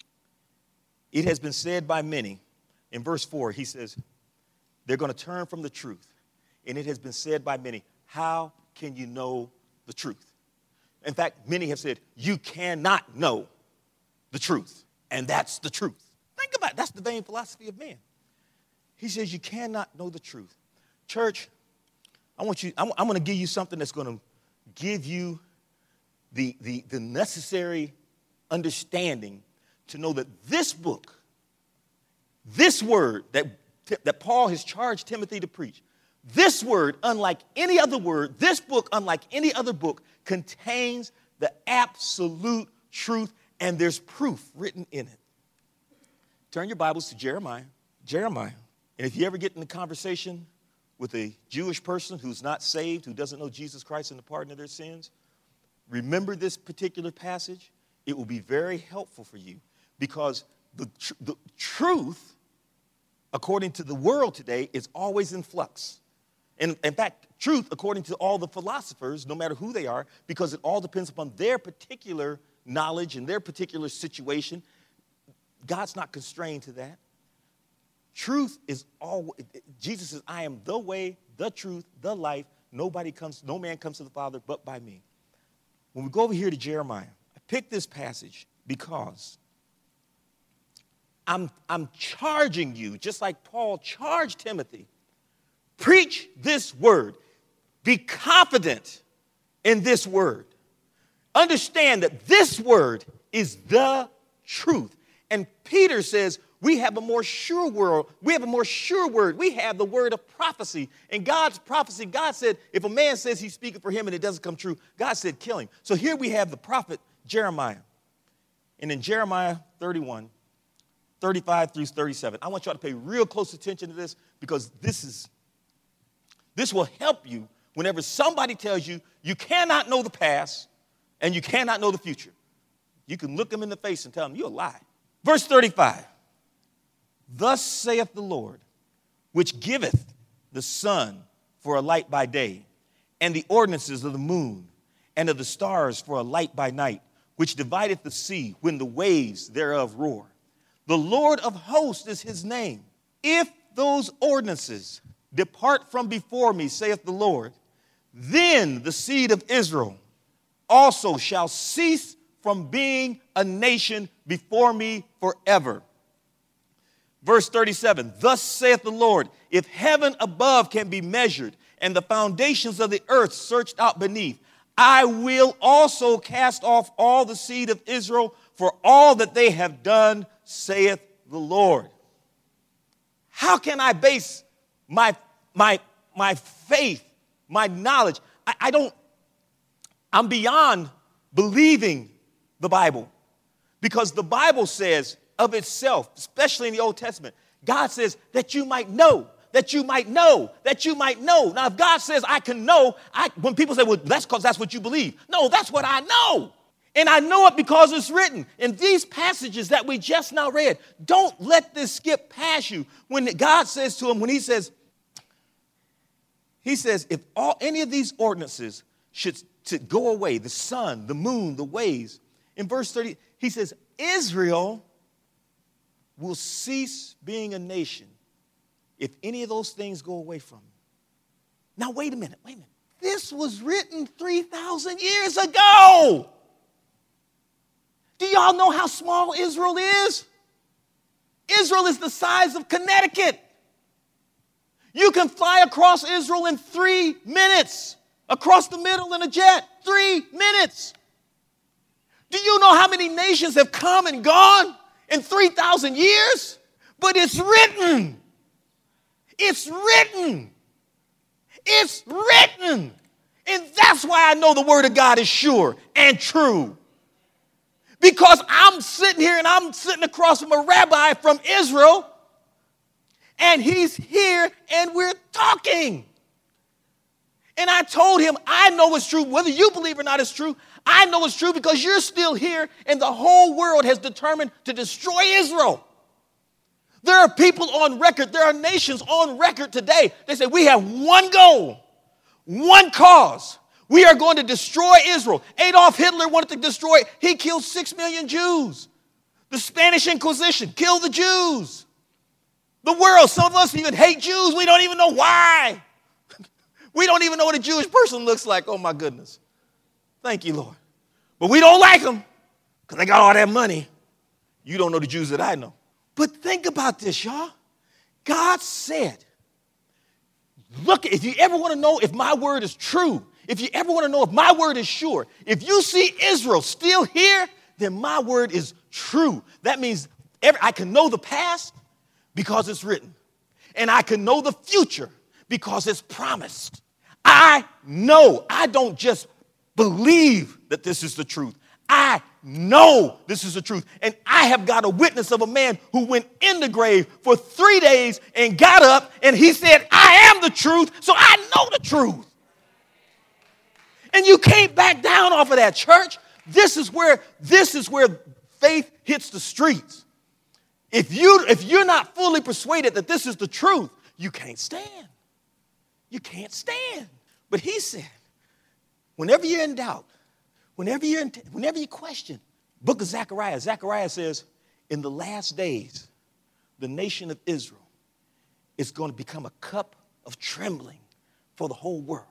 Speaker 1: It has been said by many. In verse four, he says, they're going to turn from the truth. And it has been said by many, how can you know the truth? In fact, many have said, you cannot know the truth. And that's the truth. Think about it. That's the vain philosophy of man. He says you cannot know the truth. Church, I want you, I'm, I'm going to give you something that's going to give you the, the, the necessary understanding to know that this book, this word that, that Paul has charged Timothy to preach, this word, unlike any other word, this book, unlike any other book, contains the absolute truth, and there's proof written in it. Turn your Bibles to Jeremiah. Jeremiah. And if you ever get in a conversation with a Jewish person who's not saved, who doesn't know Jesus Christ and the pardon of their sins, remember this particular passage. It will be very helpful for you because the, tr- the truth, according to the world today, is always in flux. And in fact, truth, according to all the philosophers, no matter who they are, because it all depends upon their particular knowledge and their particular situation, God's not constrained to that. Truth is all, Jesus says, I am the way, the truth, the life. Nobody comes, no man comes to the Father but by me. When we go over here to Jeremiah, I picked this passage because I'm, I'm charging you, just like Paul charged Timothy, preach this word. Be confident in this word. Understand that this word is the truth. And Peter says, we have a more sure word. We have a more sure word. We have the word of prophecy. And God's prophecy, God said, if a man says he's speaking for him and it doesn't come true, God said, kill him. So here we have the prophet Jeremiah. And in Jeremiah thirty-one, thirty-five through thirty-seven, I want y'all to pay real close attention to this, because this is, this will help you whenever somebody tells you you cannot know the past and you cannot know the future. You can look them in the face and tell them you're a lie. Verse thirty-five. Thus saith the Lord, which giveth the sun for a light by day, and the ordinances of the moon, and of the stars for a light by night, which divideth the sea when the waves thereof roar. The Lord of hosts is his name. If those ordinances depart from before me, saith the Lord, then the seed of Israel also shall cease from being a nation before me forever. Verse thirty-seven, thus saith the Lord, if heaven above can be measured, and the foundations of the earth searched out beneath, I will also cast off all the seed of Israel for all that they have done, saith the Lord. How can I base my, my, my faith, my knowledge? I, I don't, I'm beyond believing the Bible, because the Bible says of itself, especially in the Old Testament, God says that you might know, that you might know, that you might know. Now, if God says I can know, I, when people say, well, that's because that's what you believe. No, that's what I know. And I know it because it's written. In these passages that we just now read, don't let this skip past you. When God says to him, when he says, he says, if all any of these ordinances should to go away, the sun, the moon, the waves, in verse thirty, he says, Israel will cease being a nation if any of those things go away from you. Now, wait a minute, wait a minute. This was written three thousand years ago. Do y'all know how small Israel is? Israel is the size of Connecticut. You can fly across Israel in three minutes, across the middle in a jet, three minutes. Do you know how many nations have come and gone in three thousand years? But it's written. It's written. It's written. And that's why I know the word of God is sure and true. Because I'm sitting here and I'm sitting across from a rabbi from Israel, and he's here and we're talking. And I told him, I know it's true. Whether you believe or not it's true, I know it's true because you're still here and the whole world has determined to destroy Israel. There are people on record, there are nations on record today. They say we have one goal, one cause. We are going to destroy Israel. Adolf Hitler wanted to destroy it. He killed six million Jews. The Spanish Inquisition killed the Jews. The world, some of us even hate Jews. We don't even know why. We don't even know what a Jewish person looks like. Oh, my goodness. Thank you, Lord. But we don't like them because they got all that money. You don't know the Jews that I know. But think about this, y'all. God said, look, if you ever want to know if my word is true, if you ever want to know if my word is sure, if you see Israel still here, then my word is true. That means every, I can know the past because it's written. And I can know the future because it's promised. I know. I don't just believe that this is the truth. I know this is the truth. And I have got a witness of a man who went in the grave for three days and got up and he said, I am the truth, so I know the truth. And you can't back down off of that, church. This is where, this is where faith hits the streets. If you, if you're not fully persuaded that this is the truth, you can't stand. You can't stand. But he said, whenever you're in doubt, whenever you're in, whenever you question, book of Zechariah, Zechariah says, in the last days, the nation of Israel is going to become a cup of trembling for the whole world.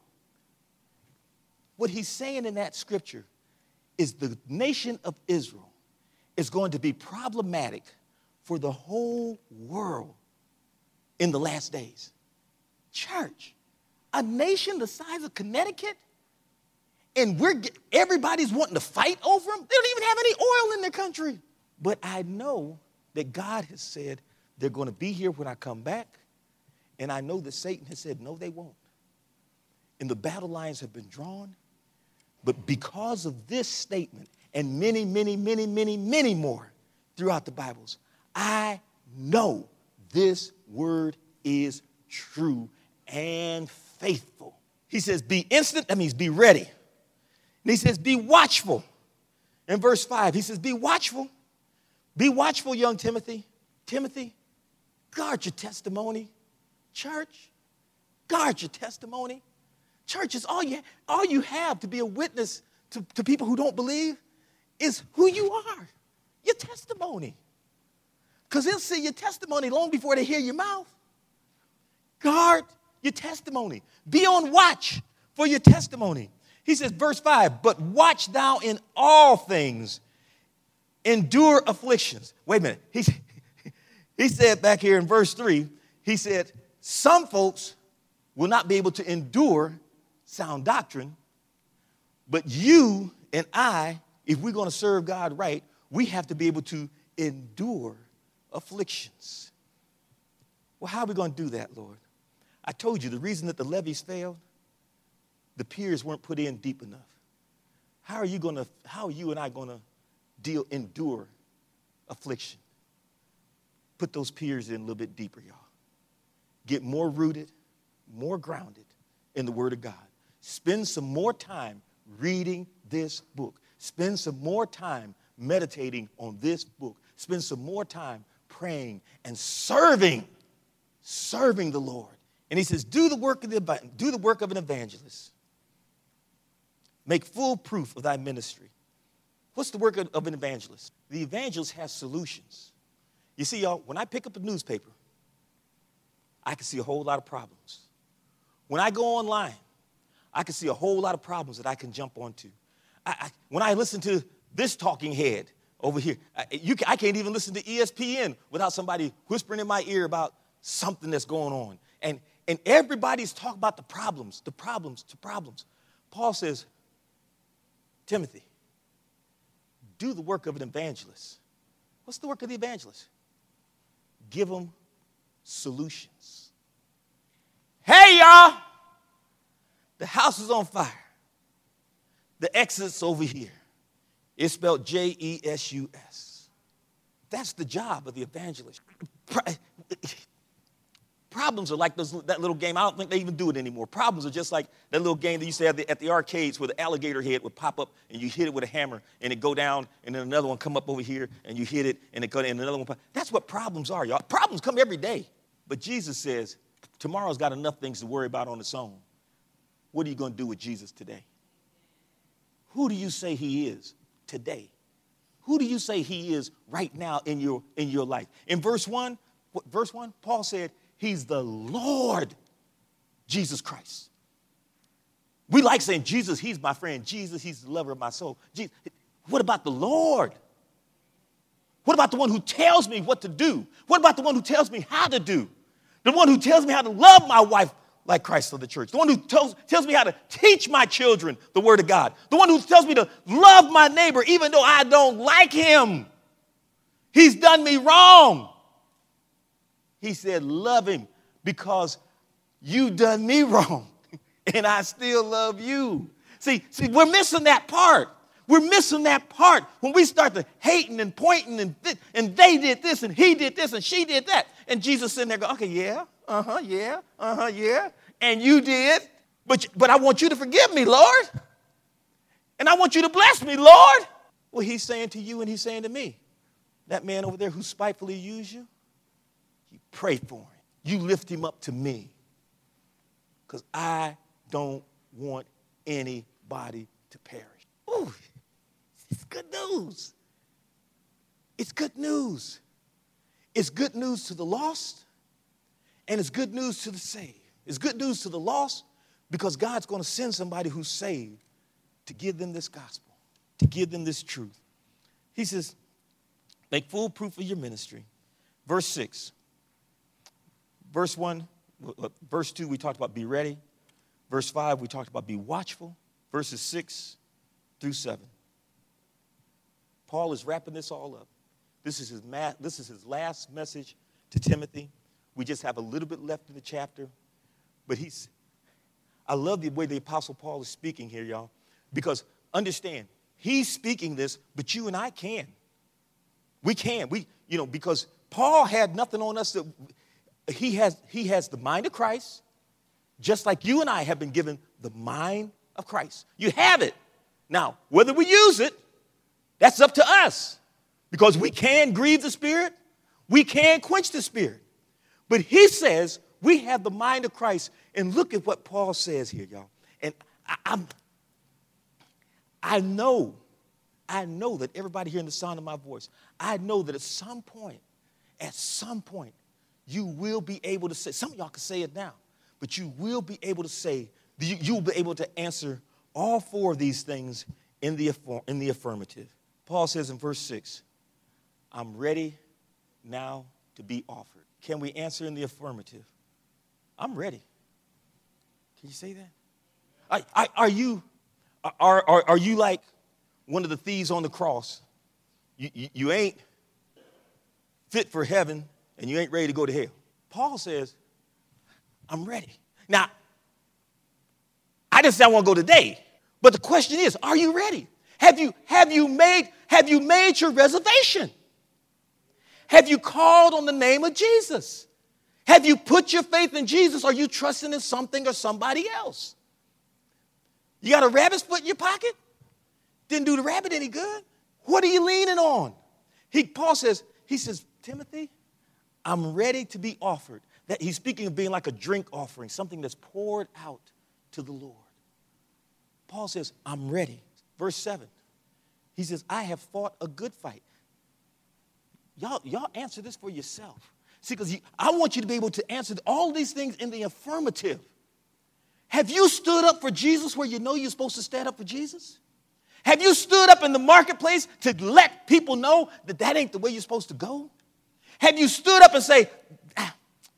Speaker 1: What he's saying in that scripture is the nation of Israel is going to be problematic for the whole world in the last days. Church, a nation the size of Connecticut, and we're everybody's wanting to fight over them. They don't even have any oil in their country. But I know that God has said they're going to be here when I come back, and I know that Satan has said, no, they won't. And the battle lines have been drawn, but because of this statement and many, many, many, many, many more throughout the Bibles, I know this word is true and faithful. He says, be instant. That means be ready. And he says, be watchful. In verse five, he says, be watchful. Be watchful, young Timothy. Timothy, guard your testimony. Church, guard your testimony. Church is all you, all you have to be a witness to, to people who don't believe is who you are, your testimony. Because they'll see your testimony long before they hear your mouth. Guard your testimony. Be on watch for your testimony. He says, verse five, but watch thou in all things, endure afflictions. Wait a minute. He, he said back here in verse three, he said, some folks will not be able to endure sound doctrine, but you and I, if we're going to serve God right, we have to be able to endure afflictions. Well, how are we going to do that, Lord? I told you the reason that the levees failed, the piers weren't put in deep enough. How are you going to, how are you and I going to deal, endure affliction? Put those piers in a little bit deeper, y'all. Get more rooted, more grounded in the Word of God. Spend some more time reading this book. Spend some more time meditating on this book. Spend some more time praying and serving, serving the Lord. And he says, do the work of the, do the work of an evangelist. Make full proof of thy ministry. What's the work of, of an evangelist? The evangelist has solutions. You see, y'all, when I pick up a newspaper, I can see a whole lot of problems. When I go online, I can see a whole lot of problems that I can jump onto. I, I, when I listen to this talking head over here, I, you can, I can't even listen to E S P N without somebody whispering in my ear about something that's going on. And, and everybody's talking about the problems, the problems, the problems. Paul says, Timothy, do the work of an evangelist. What's the work of the evangelist? Give them solutions. Hey, y'all, the house is on fire. The exit's over here. It's spelled J E S U S. That's the job of the evangelist. Problems are like those, that little game. I don't think they even do it anymore. Problems are just like that little game that you used to have at the arcades where the alligator head would pop up and you hit it with a hammer and it go down and then another one come up over here and you hit it and it go and another one. Pop. That's what problems are, y'all. Problems come every day. But Jesus says, tomorrow's got enough things to worry about on its own. What are you going to do with Jesus today? Who do you say he is today? Who do you say he is right now in your, in your life? In verse one, what, verse one, Paul said, he's the Lord Jesus Christ. We like saying, Jesus, he's my friend. Jesus, he's the lover of my soul. Jesus. What about the Lord? What about the one who tells me what to do? What about the one who tells me how to do? The one who tells me how to love my wife like Christ of the church. The one who tells, tells me how to teach my children the word of God. The one who tells me to love my neighbor even though I don't like him. He's done me wrong. He said, love him because you done me wrong and I still love you. See, see, we're missing that part. We're missing that part when we start to hating and pointing and, th- and they did this and he did this and she did that. And Jesus sitting there going, okay, yeah, uh-huh, yeah, uh-huh, yeah. And you did, but, but I want you to forgive me, Lord. And I want you to bless me, Lord. Well, he's saying to you and he's saying to me, that man over there who spitefully used you, you pray for him. You lift him up to me because I don't want anybody to perish. Ooh, it's good news. It's good news. It's good news to the lost and it's good news to the saved. It's good news to the lost because God's going to send somebody who's saved to give them this gospel, to give them this truth. He says, make full proof of your ministry. Verse six. Verse one, verse two, we talked about be ready. Verse five, we talked about be watchful. Verses six through seven. Paul is wrapping this all up. This is his ma- this is his last message to Timothy. We just have a little bit left in the chapter. But he's, I love the way the Apostle Paul is speaking here, y'all. Because understand, he's speaking this, but you and I can. We can. We, you know, because Paul had nothing on us that he has, he has the mind of Christ, just like you and I have been given the mind of Christ. You have it. Now, whether we use it, that's up to us. Because we can grieve the Spirit. We can quench the Spirit. But he says we have the mind of Christ. And look at what Paul says here, y'all. And I, I'm, I know, I know that everybody hearing the sound of my voice, I know that at some point, at some point, you will be able to say, some of y'all can say it now, but you will be able to say, you, you'll be able to answer all four of these things in the, in the affirmative. Paul says in verse six, I'm ready now to be offered. Can we answer in the affirmative? I'm ready. Can you say that? Are, are, are you are, are, are you like one of the thieves on the cross? You, you, you ain't fit for heaven and you ain't ready to go to hell. Paul says, I'm ready. Now, I didn't say I want to go today, but the question is, are you ready? Have you, have you made, have you made your reservation? Have you called on the name of Jesus? Have you put your faith in Jesus? Or are you trusting in something or somebody else? You got a rabbit's foot in your pocket? Didn't do the rabbit any good. What are you leaning on? He, Paul says, he says, Timothy, I'm ready to be offered. That he's speaking of being like a drink offering, something that's poured out to the Lord. Paul says, I'm ready. Verse seven, he says, I have fought a good fight. Y'all, y'all answer this for yourself. See, because I want you to be able to answer all these things in the affirmative. Have you stood up for Jesus where you know you're supposed to stand up for Jesus? Have you stood up in the marketplace to let people know that that ain't the way you're supposed to go? Have you stood up and say, ah,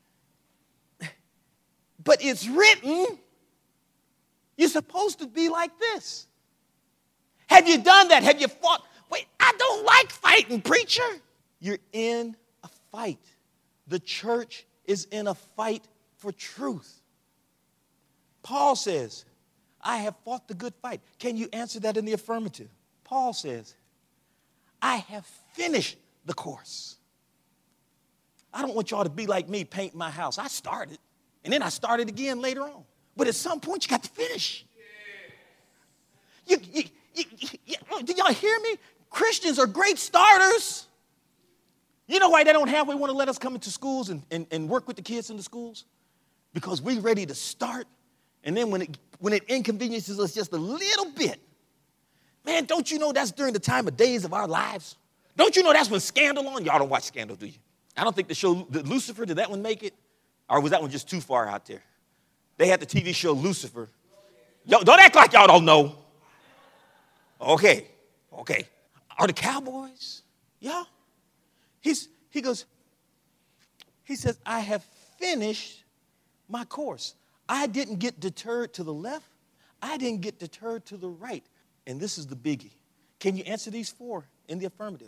Speaker 1: but it's written, you're supposed to be like this? Have you done that? Have you fought? Wait, I don't like fighting, preacher. You're in a fight. The church is in a fight for truth. Paul says, I have fought the good fight. Can you answer that in the affirmative? Paul says, I have finished the course. I don't want y'all to be like me, paint my house. I started, and then I started again later on. But at some point, you got to finish. You, you, you, you, you, did y'all hear me? Christians are great starters. You know why they don't halfway want to let us come into schools and, and, and work with the kids in the schools? Because we're ready to start, and then when it, when it inconveniences us just a little bit, man, don't you know that's during the time of days of our lives? Don't you know that's when Scandal on? Y'all don't watch Scandal, do you? I don't think the show, the Lucifer, did that one make it? Or was that one just too far out there? They had the T V show Lucifer. Yo, don't act like y'all don't know. Okay, okay. Are the Cowboys? Yeah. He's, he goes, he says, I have finished my course. I didn't get deterred to the left. I didn't get deterred to the right. And this is the biggie. Can you answer these four in the affirmative?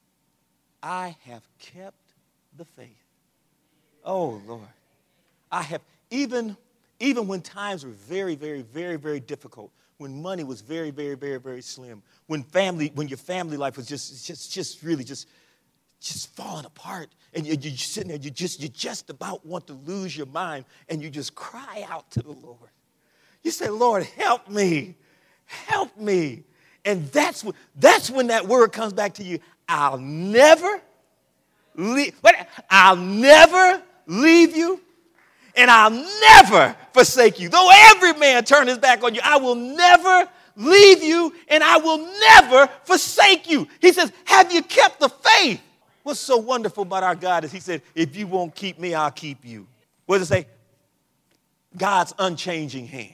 Speaker 1: I have kept the faith. Oh, Lord. I have, even, even when times were very, very, very, very difficult, when money was very, very, very, very slim, when family, when your family life was just, just, just really just, just falling apart, and you're, you're sitting there, you just, you just about want to lose your mind, and you just cry out to the Lord. You say, Lord, help me, help me. And that's when, that's when that word comes back to you. I'll never leave, I'll never leave you, and I'll never forsake you. Though every man turn his back on you, I will never leave you, and I will never forsake you. He says, have you kept the faith? What's so wonderful about our God is he said, if you won't keep me, I'll keep you. What does it say? God's unchanging hand.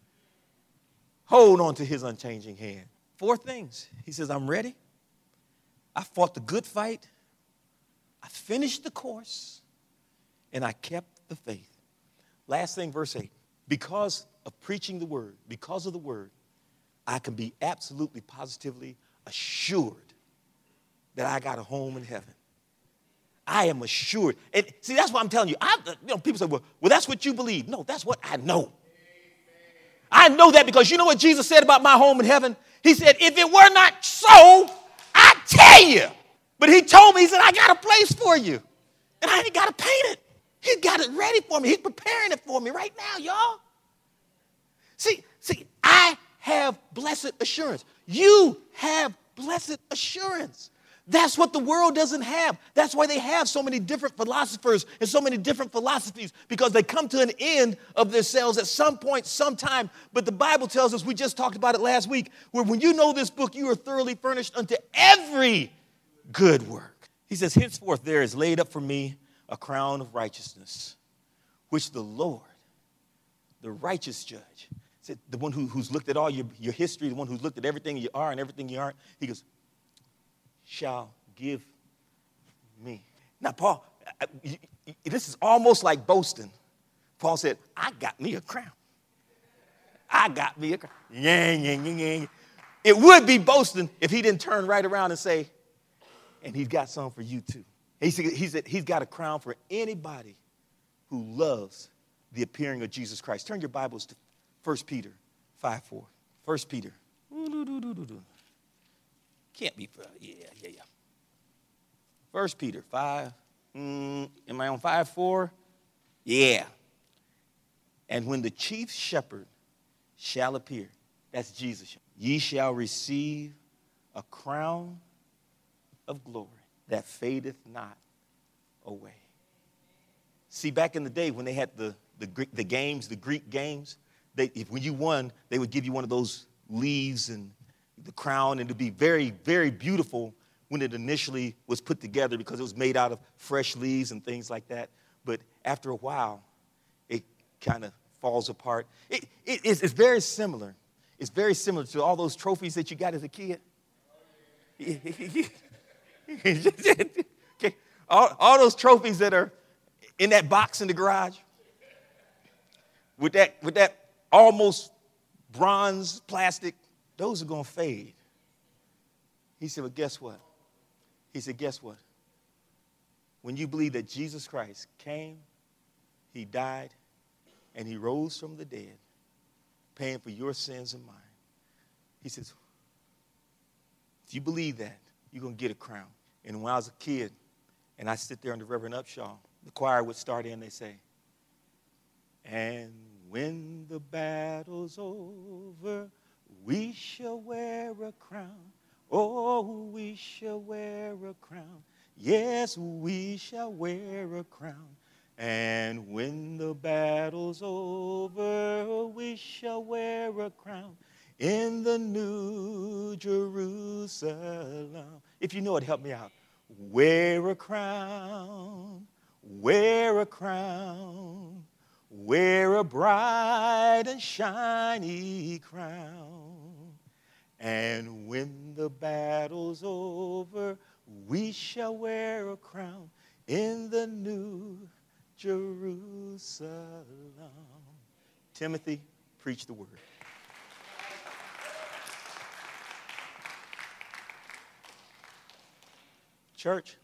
Speaker 1: Hold on to his unchanging hand. Four things. He says, I'm ready. I fought the good fight. I finished the course, and I kept the faith. Last thing, verse eight. Because of preaching the word, because of the word, I can be absolutely, positively assured that I got a home in heaven. I am assured. And see, that's what I'm telling you. I, you know, people say, well, well, that's what you believe. No, that's what I know. I know that because you know what Jesus said about my home in heaven? He said, if it were not so, I'd tell you. But he told me, he said, I got a place for you. And I ain't got to paint it. He got it ready for me. He's preparing it for me right now, y'all. See, see, I have blessed assurance. You have blessed assurance. That's what the world doesn't have. That's why they have so many different philosophers and so many different philosophies, because they come to an end of themselves at some point, sometime. But the Bible tells us, we just talked about it last week, where when you know this book, you are thoroughly furnished unto every good work. He says, henceforth there is laid up for me a crown of righteousness, which the Lord, the righteous judge, said, the one who, who's looked at all your, your history, the one who's looked at everything you are and everything you aren't, he goes, shall give me. Now, Paul, this is almost like boasting. Paul said, I got me a crown. I got me a crown. Yang, yang, yang, yang. It would be boasting if he didn't turn right around and say, and he's got some for you too. He said, he said he's got a crown for anybody who loves the appearing of Jesus Christ. Turn your Bibles to First Peter five four. First Peter. Can't be, yeah, yeah, yeah. First Peter five. Mm, am I on five four? Yeah. And when the chief shepherd shall appear, that's Jesus, ye shall receive a crown of glory that fadeth not away. See, back in the day when they had the, the, the games, the Greek games, they, if when you won, they would give you one of those leaves and the crown, and it'd be very, very beautiful when it initially was put together because it was made out of fresh leaves and things like that. But after a while, it kind of falls apart. It, it, it's, it's very similar. It's very similar to all those trophies that you got as a kid. Okay. all, all those trophies that are in that box in the garage with that, with that almost bronze plastic, those are going to fade. He said, well, guess what? He said, guess what? When you believe that Jesus Christ came, he died, and he rose from the dead, paying for your sins and mine. He says, if you believe that, you're going to get a crown. And when I was a kid, and I sit there under Reverend Upshaw, the choir would start in, they say, and when the battle's over, we shall wear a crown. Oh, we shall wear a crown. Yes, we shall wear a crown. And when the battle's over, we shall wear a crown in the New Jerusalem. If you know it, help me out. Wear a crown, wear a crown, wear a bright and shiny crown. And when the battle's over, we shall wear a crown in the New Jerusalem. Timothy, preach the word. Church,